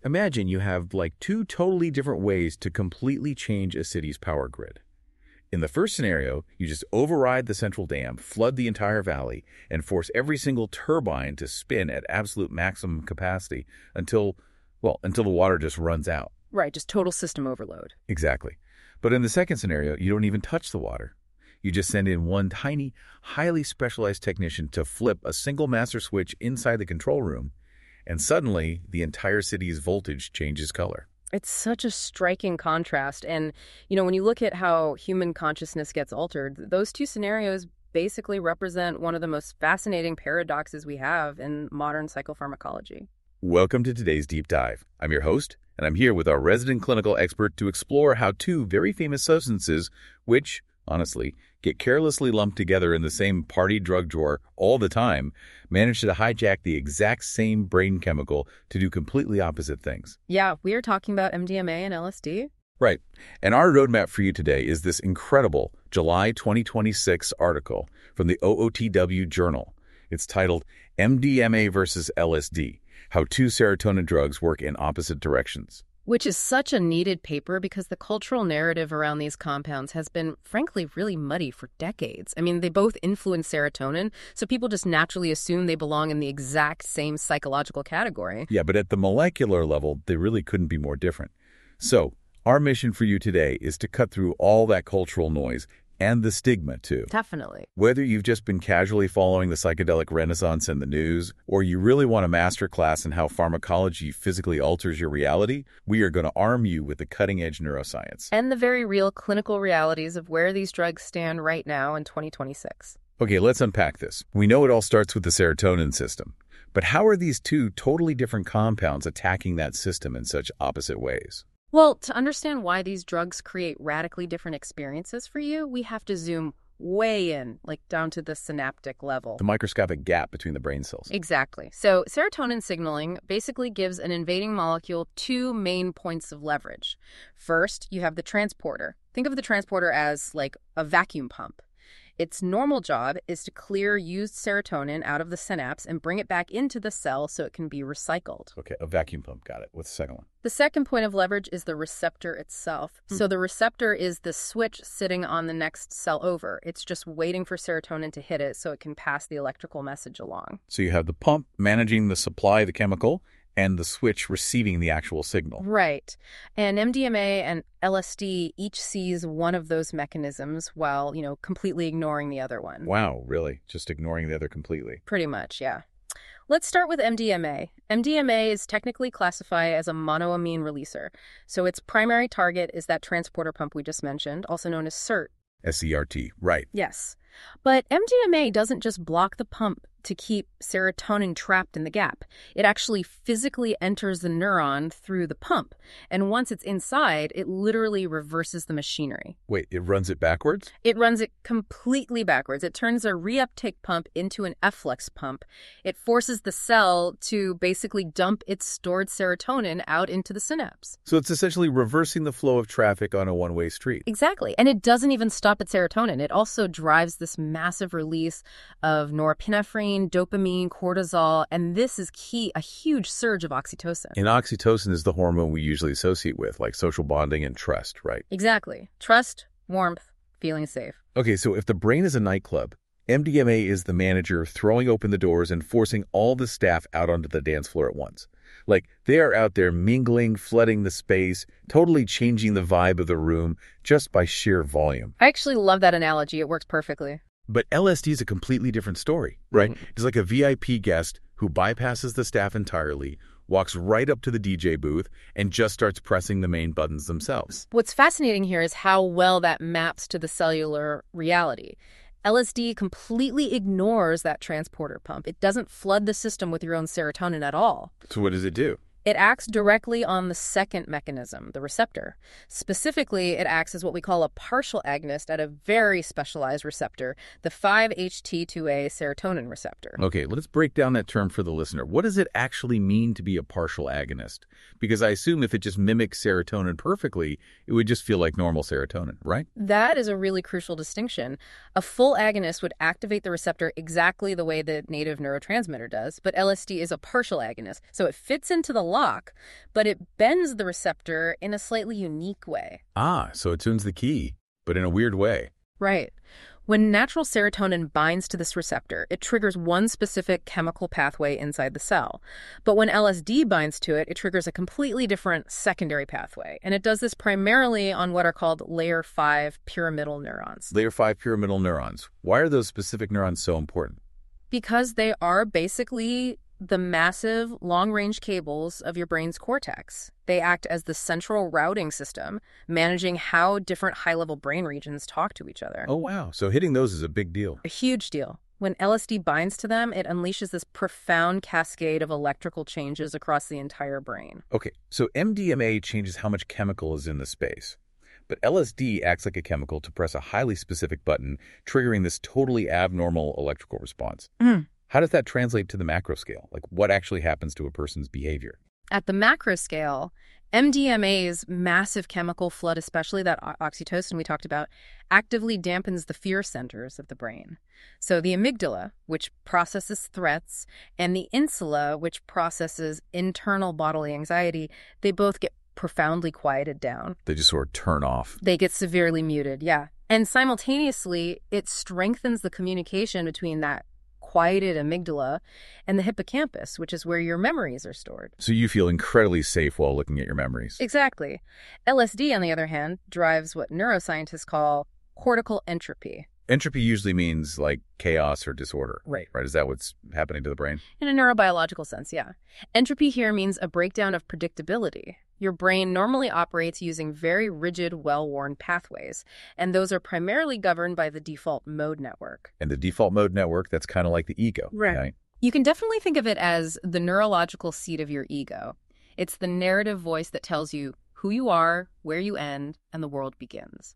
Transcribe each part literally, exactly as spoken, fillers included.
Imagine you have like two totally different ways to completely change a city's power grid. In the first scenario, you just override the central dam, flood the entire valley, and force every single turbine to spin at absolute maximum capacity until, well, until the water just runs out. Right, just total system overload. Exactly. But in the second scenario, you don't even touch the water. You just send in one tiny, highly specialized technician to flip a single master switch inside the control room, and suddenly the entire city's voltage changes color. It's such a striking contrast. And, you know, when you look at how human consciousness gets altered, those two scenarios basically represent one of the most fascinating paradoxes we have in modern psychopharmacology. Welcome to today's Deep Dive. I'm your host, and I'm here with our resident clinical expert to explore how two very famous substances, which, honestly, get carelessly lumped together in the same party drug drawer all the time, manage to hijack the exact same brain chemical to do completely opposite things. Yeah, we are talking about M D M A and L S D. Right. And our roadmap for you today is this incredible July twenty twenty-six article from the O O T W Journal. It's titled M D M A versus L S D, How Two Serotonin Drugs Work in Opposite Directions. Which is such a needed paper because the cultural narrative around these compounds has been, frankly, really muddy for decades. I mean, they both influence serotonin, so people just naturally assume they belong in the exact same psychological category. Yeah, but at the molecular level, they really couldn't be more different. So, our mission for you today is to cut through all that cultural noise and the stigma, too. Definitely. Whether you've just been casually following the psychedelic renaissance in the news, or you really want a masterclass in how pharmacology physically alters your reality, we are going to arm you with the cutting-edge neuroscience. And the very real clinical realities of where these drugs stand right now in twenty twenty-six. Okay, let's unpack this. We know it all starts with the serotonin system. But how are these two totally different compounds attacking that system in such opposite ways? Well, to understand why these drugs create radically different experiences for you, we have to zoom way in, like down to the synaptic level. The microscopic gap between the brain cells. Exactly. So serotonin signaling basically gives an invading molecule two main points of leverage. First, you have the transporter. Think of the transporter as like a vacuum pump. Its normal job is to clear used serotonin out of the synapse and bring it back into the cell so it can be recycled. Okay, a vacuum pump. Got it. What's the second one? The second point of leverage is the receptor itself. Hmm. So the receptor is the switch sitting on the next cell over. It's just waiting for serotonin to hit it so it can pass the electrical message along. So you have the pump managing the supply of the chemical, and the switch receiving the actual signal. Right. And M D M A and L S D each sees one of those mechanisms while, you know, completely ignoring the other one. Wow, really? Just ignoring the other completely? Pretty much, yeah. Let's start with M D M A. M D M A is technically classified as a monoamine releaser. So its primary target is that transporter pump we just mentioned, also known as S E R T. S E R T, right. Yes. But M D M A doesn't just block the pump to keep serotonin trapped in the gap. It actually physically enters the neuron through the pump. And once it's inside, it literally reverses the machinery. Wait, it runs it backwards? It runs it completely backwards. It turns a reuptake pump into an efflux pump. It forces the cell to basically dump its stored serotonin out into the synapse. So it's essentially reversing the flow of traffic on a one-way street. Exactly. And it doesn't even stop at serotonin. It also drives this massive release of norepinephrine, dopamine, cortisol, and this is key, a huge surge of oxytocin. And oxytocin is the hormone we usually associate with, like social bonding and trust, right? Exactly. Trust, warmth, feeling safe. Okay, so if the brain is a nightclub, M D M A is the manager throwing open the doors and forcing all the staff out onto the dance floor at once. Like, they are out there mingling, flooding the space, totally changing the vibe of the room just by sheer volume. I actually love that analogy. It works perfectly. But L S D is a completely different story, right? Mm-hmm. It's like a V I P guest who bypasses the staff entirely, walks right up to the D J booth, and just starts pressing the main buttons themselves. What's fascinating here is how well that maps to the cellular reality. L S D completely ignores that transporter pump. It doesn't flood the system with your own serotonin at all. So what does it do? It acts directly on the second mechanism, the receptor. Specifically, it acts as what we call a partial agonist at a very specialized receptor, the five H T two A serotonin receptor. Okay, let's break down that term for the listener. What does it actually mean to be a partial agonist? Because I assume if it just mimics serotonin perfectly, it would just feel like normal serotonin, right? That is a really crucial distinction. A full agonist would activate the receptor exactly the way the native neurotransmitter does, but L S D is a partial agonist, so it fits into the lock, but it bends the receptor in a slightly unique way. Ah, so it tunes the key, but in a weird way. Right. When natural serotonin binds to this receptor, it triggers one specific chemical pathway inside the cell. But when L S D binds to it, it triggers a completely different secondary pathway. And it does this primarily on what are called layer five pyramidal neurons. Layer five pyramidal neurons. Why are those specific neurons so important? Because they are basically the massive long-range cables of your brain's cortex. They act as the central routing system, managing how different high-level brain regions talk to each other. Oh, wow. So hitting those is a big deal. A huge deal. When L S D binds to them, it unleashes this profound cascade of electrical changes across the entire brain. Okay, so M D M A changes how much chemical is in the space. But L S D acts like a chemical to press a highly specific button, triggering this totally abnormal electrical response. Mm. How does that translate to the macro scale? Like, what actually happens to a person's behavior? At the macro scale, M D M A's massive chemical flood, especially that oxytocin we talked about, actively dampens the fear centers of the brain. So the amygdala, which processes threats, and the insula, which processes internal bodily anxiety, they both get profoundly quieted down. They just sort of turn off. They get severely muted, yeah. And simultaneously, it strengthens the communication between that quieted amygdala and the hippocampus, which is where your memories are stored. So you feel incredibly safe while looking at your memories. Exactly. L S D, on the other hand, drives what neuroscientists call cortical entropy. Entropy usually means like chaos or disorder. Right. Right? Is that what's happening to the brain? In a neurobiological sense, yeah. Entropy here means a breakdown of predictability. Your brain normally operates using very rigid, well-worn pathways, and those are primarily governed by the default mode network. And the default mode network, that's kind of like the ego. Right. You can definitely think of it as the neurological seat of your ego. It's the narrative voice that tells you who you are, where you end, and the world begins.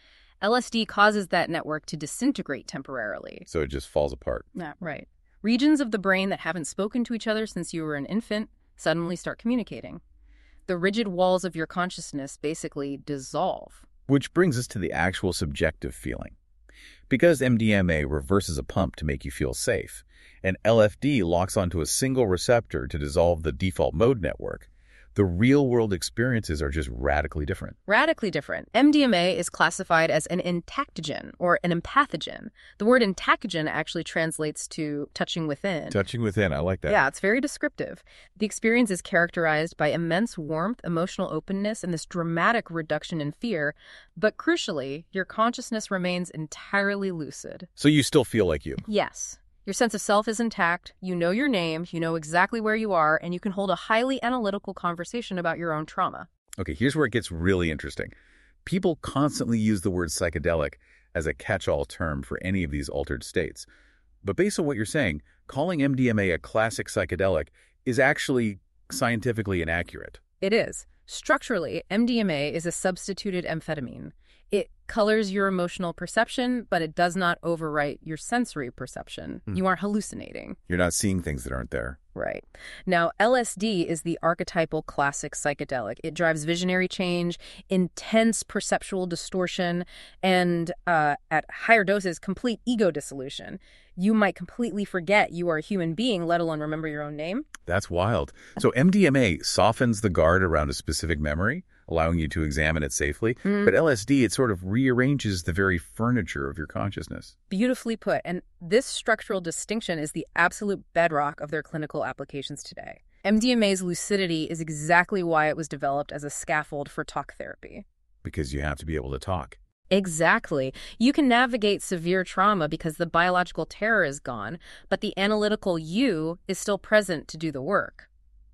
L S D causes that network to disintegrate temporarily. So it just falls apart. Yeah, right. Regions of the brain that haven't spoken to each other since you were an infant suddenly start communicating. The rigid walls of your consciousness basically dissolve. Which brings us to the actual subjective feeling. Because M D M A reverses a pump to make you feel safe, and L S D locks onto a single receptor to dissolve the default mode network, the real-world experiences are just radically different. Radically different. M D M A is classified as an entactogen or an empathogen. The word entactogen actually translates to touching within. Touching within, I like that. Yeah, it's very descriptive. The experience is characterized by immense warmth, emotional openness, and this dramatic reduction in fear. But crucially, your consciousness remains entirely lucid. So you still feel like you? Yes. Your sense of self is intact, you know your name, you know exactly where you are, and you can hold a highly analytical conversation about your own trauma. Okay, here's where it gets really interesting. People constantly use the word psychedelic as a catch-all term for any of these altered states. But based on what you're saying, calling M D M A a classic psychedelic is actually scientifically inaccurate. It is. Structurally, M D M A is a substituted amphetamine. It colors your emotional perception, but it does not overwrite your sensory perception. Mm. You aren't hallucinating. You're not seeing things that aren't there. Right. Now, L S D is the archetypal classic psychedelic. It drives visionary change, intense perceptual distortion, and uh, at higher doses, complete ego dissolution. You might completely forget you are a human being, let alone remember your own name. That's wild. So M D M A softens the guard around a specific memory, allowing you to examine it safely. Mm. But L S D, it sort of rearranges the very furniture of your consciousness. Beautifully put. And this structural distinction is the absolute bedrock of their clinical applications today. M D M A's lucidity is exactly why it was developed as a scaffold for talk therapy. Because you have to be able to talk. Exactly. You can navigate severe trauma because the biological terror is gone, but the analytical you is still present to do the work.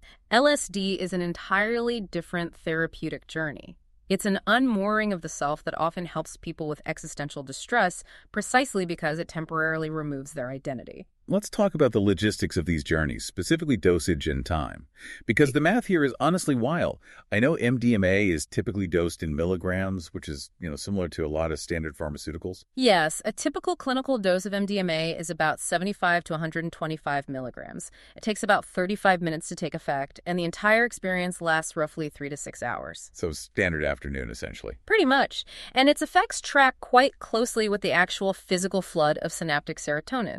L S D is an entirely different therapeutic journey. It's an unmooring of the self that often helps people with existential distress precisely because it temporarily removes their identity. Let's talk about the logistics of these journeys, specifically dosage and time. Because the math here is honestly wild. I know M D M A is typically dosed in milligrams, which is, you know, similar to a lot of standard pharmaceuticals. Yes, a typical clinical dose of M D M A is about seventy-five to one hundred twenty-five milligrams. It takes about thirty-five minutes to take effect, and the entire experience lasts roughly three to six hours. So standard afternoon, essentially. Pretty much. And its effects track quite closely with the actual physical flood of synaptic serotonin.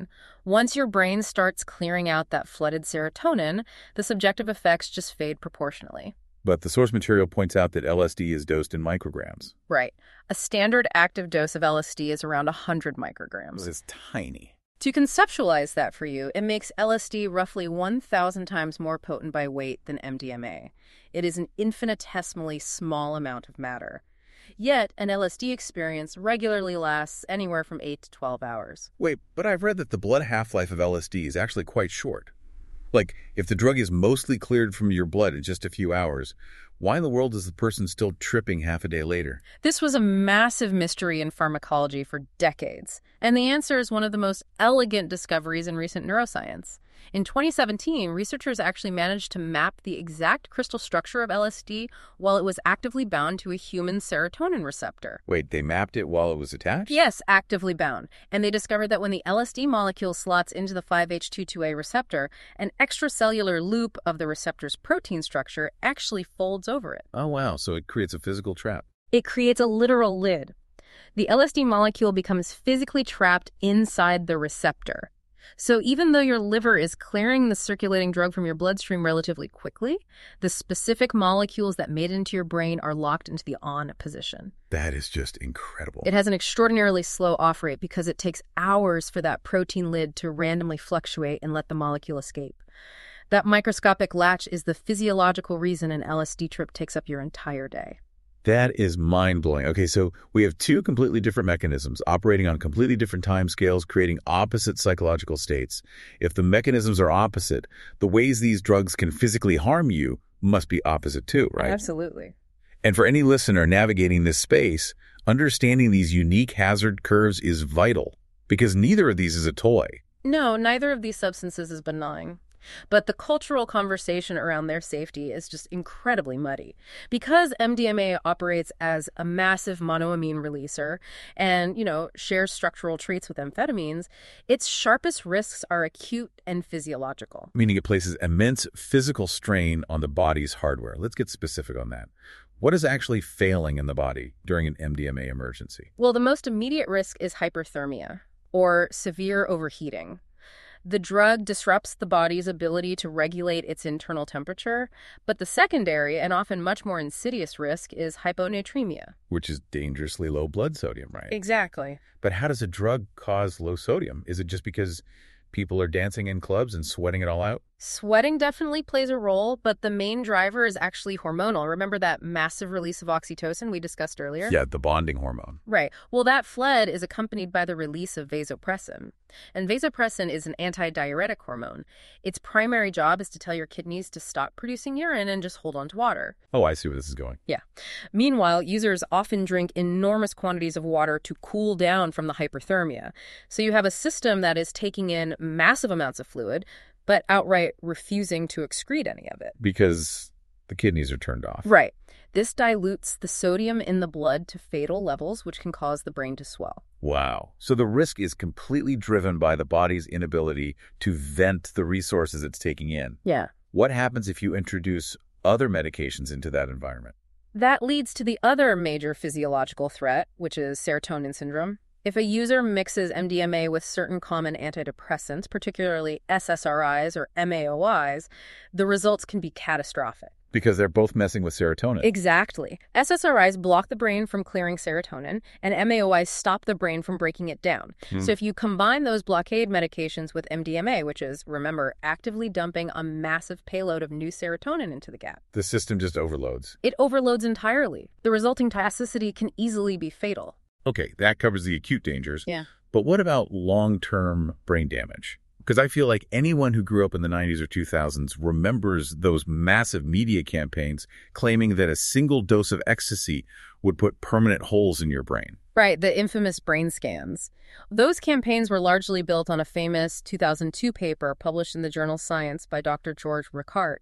Once your brain starts clearing out that flooded serotonin, the subjective effects just fade proportionally. But the source material points out that L S D is dosed in micrograms. Right. A standard active dose of L S D is around one hundred micrograms. It's tiny. To conceptualize that for you, it makes L S D roughly one thousand times more potent by weight than M D M A. It is an infinitesimally small amount of matter. Yet, an L S D experience regularly lasts anywhere from eight to twelve hours. Wait, but I've read that the blood half-life of L S D is actually quite short. Like, if the drug is mostly cleared from your blood in just a few hours, why in the world is the person still tripping half a day later? This was a massive mystery in pharmacology for decades, and the answer is one of the most elegant discoveries in recent neuroscience. In twenty seventeen, researchers actually managed to map the exact crystal structure of L S D while it was actively bound to a human serotonin receptor. Wait, they mapped it while it was attached? Yes, actively bound. And they discovered that when the L S D molecule slots into the five H two two A receptor, an extracellular loop of the receptor's protein structure actually folds over it. Oh, wow. So it creates a physical trap. It creates a literal lid. The L S D molecule becomes physically trapped inside the receptor. So even though your liver is clearing the circulating drug from your bloodstream relatively quickly, the specific molecules that made it into your brain are locked into the on position. That is just incredible. It has an extraordinarily slow off rate because it takes hours for that protein lid to randomly fluctuate and let the molecule escape. That microscopic latch is the physiological reason an L S D trip takes up your entire day. That is mind-blowing. Okay, so we have two completely different mechanisms operating on completely different time scales, creating opposite psychological states. If the mechanisms are opposite, the ways these drugs can physically harm you must be opposite too, right? Absolutely. And for any listener navigating this space, understanding these unique hazard curves is vital, because neither of these is a toy. No, neither of these substances is benign. But the cultural conversation around their safety is just incredibly muddy. Because M D M A operates as a massive monoamine releaser and, you know, shares structural traits with amphetamines, its sharpest risks are acute and physiological. Meaning it places immense physical strain on the body's hardware. Let's get specific on that. What is actually failing in the body during an M D M A emergency? Well, the most immediate risk is hyperthermia, or severe overheating. The drug disrupts the body's ability to regulate its internal temperature, but the secondary and often much more insidious risk is hyponatremia. Which is dangerously low blood sodium, right? Exactly. But how does a drug cause low sodium? Is it just because people are dancing in clubs and sweating it all out? Sweating definitely plays a role, but the main driver is actually hormonal. Remember that massive release of oxytocin we discussed earlier? Yeah, the bonding hormone. Right. Well, that fled is accompanied by the release of vasopressin. And vasopressin is an antidiuretic hormone. Its primary job is to tell your kidneys to stop producing urine and just hold on to water. Oh, I see where this is going. Yeah. Meanwhile, users often drink enormous quantities of water to cool down from the hyperthermia. So you have a system that is taking in massive amounts of fluid, but outright refusing to excrete any of it. Because the kidneys are turned off. Right. This dilutes the sodium in the blood to fatal levels, which can cause the brain to swell. Wow. So the risk is completely driven by the body's inability to vent the resources it's taking in. Yeah. What happens if you introduce other medications into that environment? That leads to the other major physiological threat, which is serotonin syndrome. If a user mixes M D M A with certain common antidepressants, particularly S S R Is or M A O Is, the results can be catastrophic. Because they're both messing with serotonin. Exactly. S S R Is block the brain from clearing serotonin, and M A O Is stop the brain from breaking it down. Hmm. So if you combine those blockade medications with M D M A, which is, remember, actively dumping a massive payload of new serotonin into the gap, the system just overloads. It overloads entirely. The resulting toxicity can easily be fatal. Okay, that covers the acute dangers. Yeah. But what about long-term brain damage? Because I feel like anyone who grew up in the nineties or two thousands remembers those massive media campaigns claiming that a single dose of ecstasy would put permanent holes in your brain. Right, the infamous brain scans. Those campaigns were largely built on a famous two thousand two paper published in the journal Science by Doctor George Rickart.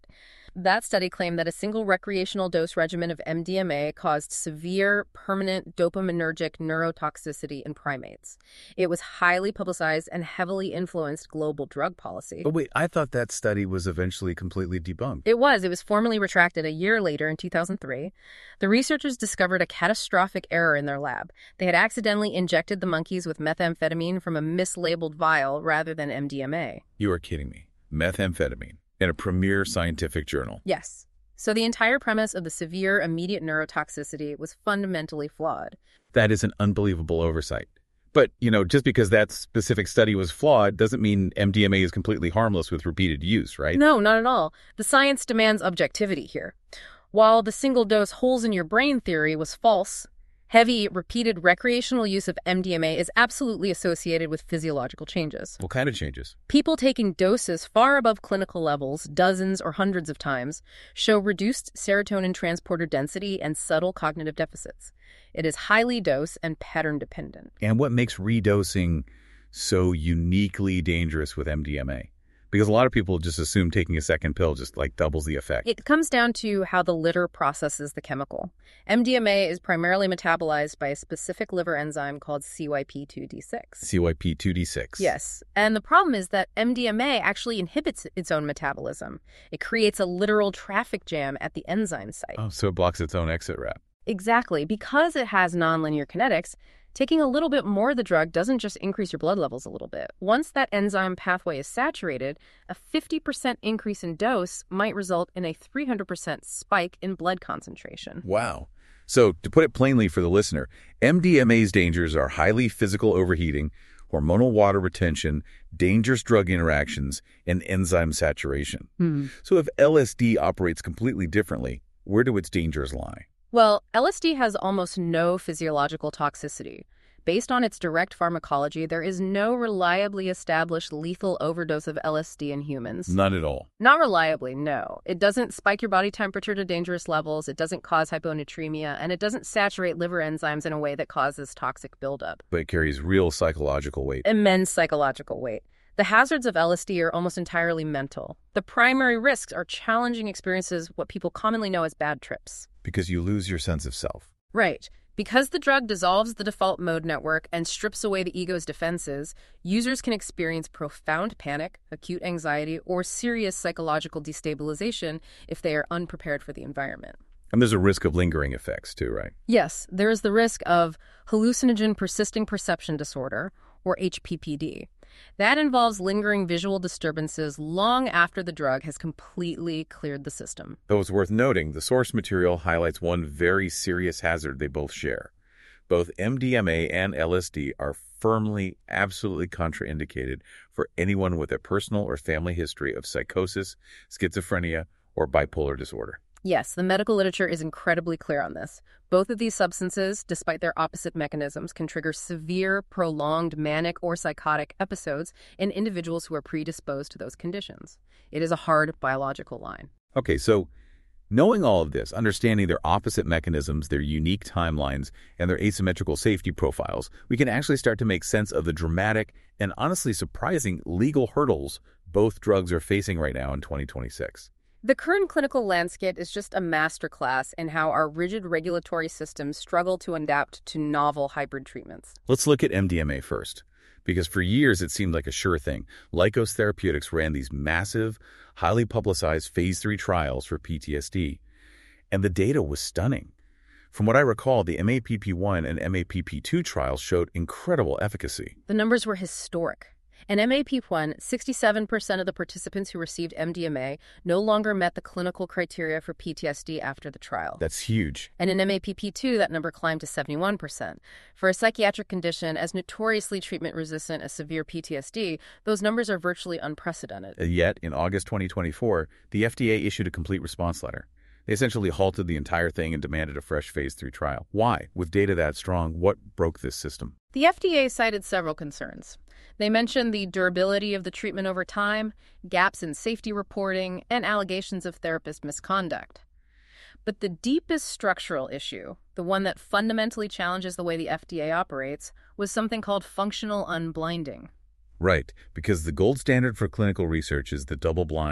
That study claimed that a single recreational dose regimen of M D M A caused severe, permanent dopaminergic neurotoxicity in primates. It was highly publicized and heavily influenced global drug policy. But wait, I thought that study was eventually completely debunked. It was. It was formally retracted a year later in two thousand three. The researchers discovered a catastrophic error in their lab. They had accidentally injected the monkeys with methamphetamine from a mislabeled vial rather than M D M A. You are kidding me. Methamphetamine in a premier scientific journal. Yes. So the entire premise of the severe immediate neurotoxicity was fundamentally flawed. That is an unbelievable oversight. But, you know, just because that specific study was flawed doesn't mean M D M A is completely harmless with repeated use, right? No, not at all. The science demands objectivity here. While the single-dose holes-in-your-brain theory was false, heavy, repeated recreational use of M D M A is absolutely associated with physiological changes. What kind of changes? People taking doses far above clinical levels, dozens or hundreds of times, show reduced serotonin transporter density and subtle cognitive deficits. It is highly dose and pattern dependent. And what makes redosing so uniquely dangerous with M D M A? Because a lot of people just assume taking a second pill just like doubles the effect. It comes down to how the liver processes the chemical. M D M A is primarily metabolized by a specific liver enzyme called C Y P two D six. C Y P two D six. Yes. And the problem is that M D M A actually inhibits its own metabolism. It creates a literal traffic jam at the enzyme site. Oh, so it blocks its own exit route. Exactly. Because it has nonlinear kinetics, taking a little bit more of the drug doesn't just increase your blood levels a little bit. Once that enzyme pathway is saturated, a fifty percent increase in dose might result in a three hundred percent spike in blood concentration. Wow. So, to put it plainly for the listener, M D M A's dangers are highly physical overheating, hormonal water retention, dangerous drug interactions, and enzyme saturation. Hmm. So if L S D operates completely differently, where do its dangers lie? Well, L S D has almost no physiological toxicity. Based on its direct pharmacology, there is no reliably established lethal overdose of L S D in humans. None at all. Not reliably, no. It doesn't spike your body temperature to dangerous levels, it doesn't cause hyponatremia, and it doesn't saturate liver enzymes in a way that causes toxic buildup. But it carries real psychological weight. Immense psychological weight. The hazards of L S D are almost entirely mental. The primary risks are challenging experiences, what people commonly know as bad trips. Because you lose your sense of self. Right. Because the drug dissolves the default mode network and strips away the ego's defenses, users can experience profound panic, acute anxiety, or serious psychological destabilization if they are unprepared for the environment. And there's a risk of lingering effects too, right? Yes, there is the risk of hallucinogen persisting perception disorder, or H P P D. That involves lingering visual disturbances long after the drug has completely cleared the system. Though it's worth noting, the source material highlights one very serious hazard they both share. Both M D M A and L S D are firmly, absolutely contraindicated for anyone with a personal or family history of psychosis, schizophrenia, or bipolar disorder. Yes, the medical literature is incredibly clear on this. Both of these substances, despite their opposite mechanisms, can trigger severe, prolonged manic or psychotic episodes in individuals who are predisposed to those conditions. It is a hard biological line. Okay, so knowing all of this, understanding their opposite mechanisms, their unique timelines, and their asymmetrical safety profiles, we can actually start to make sense of the dramatic and honestly surprising legal hurdles both drugs are facing right now in twenty twenty-six. The current clinical landscape is just a masterclass in how our rigid regulatory systems struggle to adapt to novel hybrid treatments. Let's look at M D M A first, because for years it seemed like a sure thing. Lykos Therapeutics ran these massive, highly publicized phase three trials for P T S D, and the data was stunning. From what I recall, the M A P P one and M A P P two trials showed incredible efficacy. The numbers were historic. In M A P P one, sixty-seven percent of the participants who received M D M A no longer met the clinical criteria for P T S D after the trial. That's huge. And in M A P P two, that number climbed to seventy-one percent. For a psychiatric condition as notoriously treatment-resistant as severe P T S D, those numbers are virtually unprecedented. Yet, in August twenty twenty-four, the F D A issued a complete response letter. They essentially halted the entire thing and demanded a fresh phase three trial. Why? With data that strong, what broke this system? The F D A cited several concerns. They mentioned the durability of the treatment over time, gaps in safety reporting, and allegations of therapist misconduct. But the deepest structural issue, the one that fundamentally challenges the way the F D A operates, was something called functional unblinding. Right, because the gold standard for clinical research is the double-blind,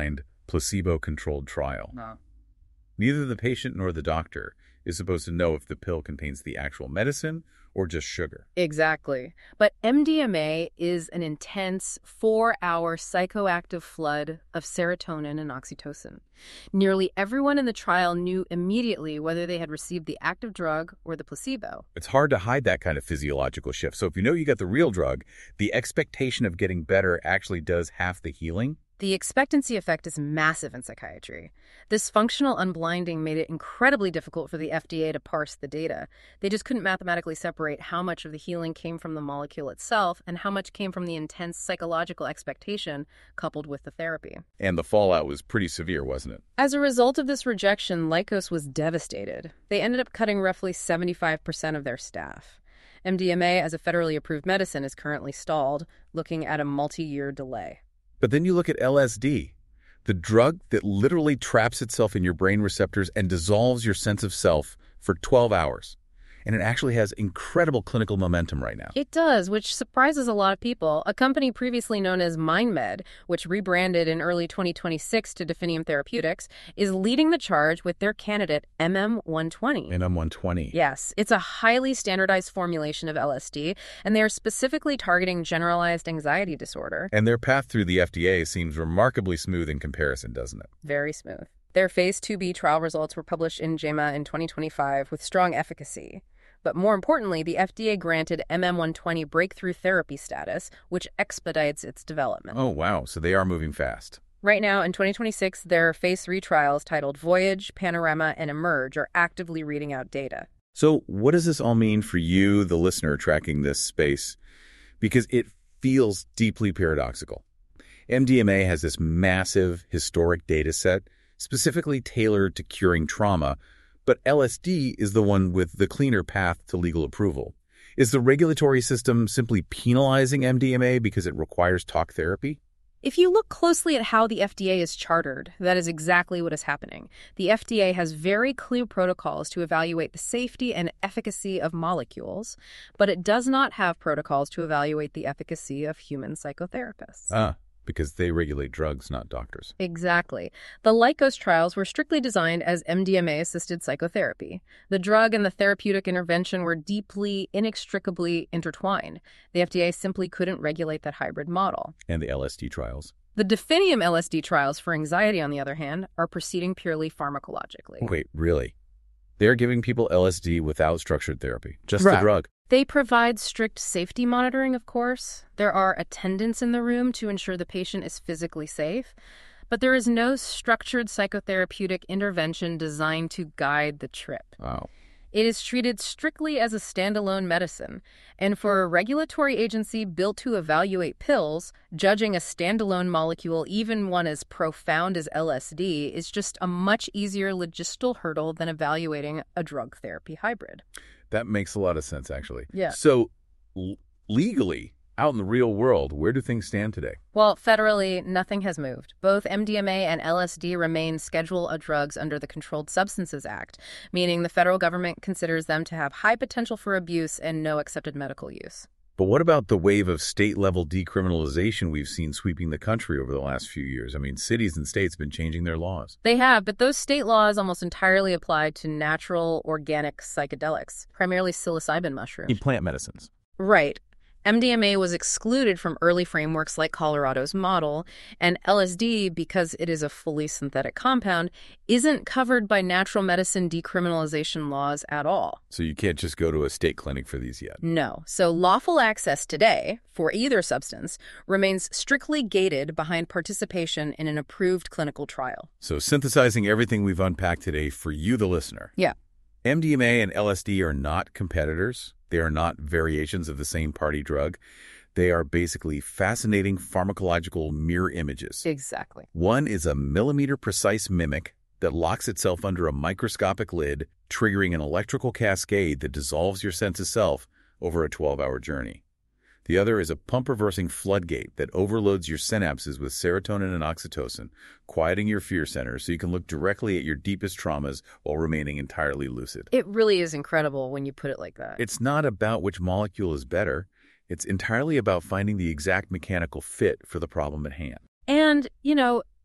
placebo-controlled trial. No. Neither the patient nor the doctor is supposed to know if the pill contains the actual medicine or just sugar. Exactly. But M D M A is an intense four-hour psychoactive flood of serotonin and oxytocin. Nearly everyone in the trial knew immediately whether they had received the active drug or the placebo. It's hard to hide that kind of physiological shift. So if you know you got the real drug, the expectation of getting better actually does half the healing. The expectancy effect is massive in psychiatry. This functional unblinding made it incredibly difficult for the F D A to parse the data. They just couldn't mathematically separate how much of the healing came from the molecule itself and how much came from the intense psychological expectation coupled with the therapy. And the fallout was pretty severe, wasn't it? As a result of this rejection, Lykos was devastated. They ended up cutting roughly seventy-five percent of their staff. M D M A, as a federally approved medicine, is currently stalled, looking at a multi-year delay. But then you look at L S D, the drug that literally traps itself in your brain receptors and dissolves your sense of self for twelve hours. And it actually has incredible clinical momentum right now. It does, which surprises a lot of people. A company previously known as MindMed, which rebranded in early twenty twenty-six to Definium Therapeutics, is leading the charge with their candidate M M one twenty. M M one twenty. Yes, it's a highly standardized formulation of L S D, and they are specifically targeting generalized anxiety disorder. And their path through the F D A seems remarkably smooth in comparison, doesn't it? Very smooth. Their Phase two B trial results were published in JAMA in twenty twenty-five with strong efficacy. But more importantly, the F D A granted M M one twenty breakthrough therapy status, which expedites its development. Oh, wow. So they are moving fast. Right now, in twenty twenty-six, their Phase three trials titled Voyage, Panorama, and Emerge are actively reading out data. So what does this all mean for you, the listener, tracking this space? Because it feels deeply paradoxical. M D M A has this massive historic data set specifically tailored to curing trauma, but L S D is the one with the cleaner path to legal approval. Is the regulatory system simply penalizing M D M A because it requires talk therapy? If you look closely at how the F D A is chartered, that is exactly what is happening. The F D A has very clear protocols to evaluate the safety and efficacy of molecules, but it does not have protocols to evaluate the efficacy of human psychotherapists. Ah, because they regulate drugs, not doctors. Exactly. The Lykos trials were strictly designed as M D M A-assisted psychotherapy. The drug and the therapeutic intervention were deeply, inextricably intertwined. The F D A simply couldn't regulate that hybrid model. And the L S D trials. The Definium L S D trials for anxiety, on the other hand, are proceeding purely pharmacologically. Wait, really? They're giving people L S D without structured therapy, just Right. the drug. They provide strict safety monitoring, of course. There are attendants in the room to ensure the patient is physically safe, but there is no structured psychotherapeutic intervention designed to guide the trip. Wow. It is treated strictly as a standalone medicine, and for a regulatory agency built to evaluate pills, judging a standalone molecule, even one as profound as L S D, is just a much easier logistical hurdle than evaluating a drug therapy hybrid. That makes a lot of sense, actually. Yeah. So, l- legally, out in the real world, where do things stand today? Well, federally, nothing has moved. Both M D M A and L S D remain Schedule of drugs under the Controlled Substances Act, meaning the federal government considers them to have high potential for abuse and no accepted medical use. But what about the wave of state-level decriminalization we've seen sweeping the country over the last few years? I mean, cities and states have been changing their laws. They have, but those state laws almost entirely apply to natural, organic psychedelics, primarily psilocybin mushrooms. In plant medicines. Right. M D M A was excluded from early frameworks like Colorado's model, and L S D, because it is a fully synthetic compound, isn't covered by natural medicine decriminalization laws at all. So you can't just go to a state clinic for these yet. No. So lawful access today, for either substance, remains strictly gated behind participation in an approved clinical trial. So synthesizing everything we've unpacked today for you, the listener. Yeah. M D M A and L S D are not competitors. They are not variations of the same party drug. They are basically fascinating pharmacological mirror images. Exactly. One is a millimeter-precise mimic that locks itself under a microscopic lid, triggering an electrical cascade that dissolves your sense of self over a twelve-hour journey. The other is a pump-reversing floodgate that overloads your synapses with serotonin and oxytocin, quieting your fear centers so you can look directly at your deepest traumas while remaining entirely lucid. It really is incredible when you put it like that. It's not about which molecule is better. It's entirely about finding the exact mechanical fit for the problem at hand. And, you know,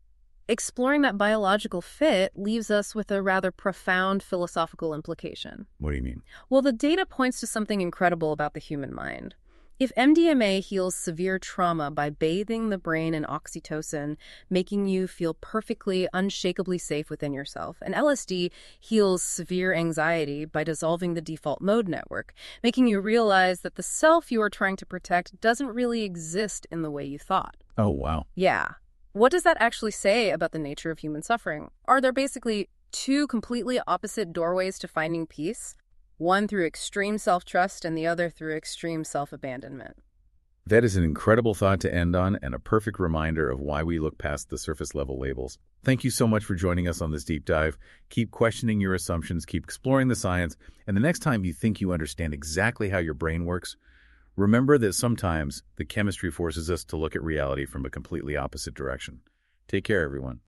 exploring that biological fit leaves us with a rather profound philosophical implication. What do you mean? Well, the data points to something incredible about the human mind. If M D M A heals severe trauma by bathing the brain in oxytocin, making you feel perfectly, unshakably safe within yourself, and L S D heals severe anxiety by dissolving the default mode network, making you realize that the self you are trying to protect doesn't really exist in the way you thought. Oh, wow. Yeah. What does that actually say about the nature of human suffering? Are there basically two completely opposite doorways to finding peace? One through extreme self-trust and the other through extreme self-abandonment. That is an incredible thought to end on and a perfect reminder of why we look past the surface-level labels. Thank you so much for joining us on this deep dive. Keep questioning your assumptions, keep exploring the science, and the next time you think you understand exactly how your brain works, remember that sometimes the chemistry forces us to look at reality from a completely opposite direction. Take care, everyone.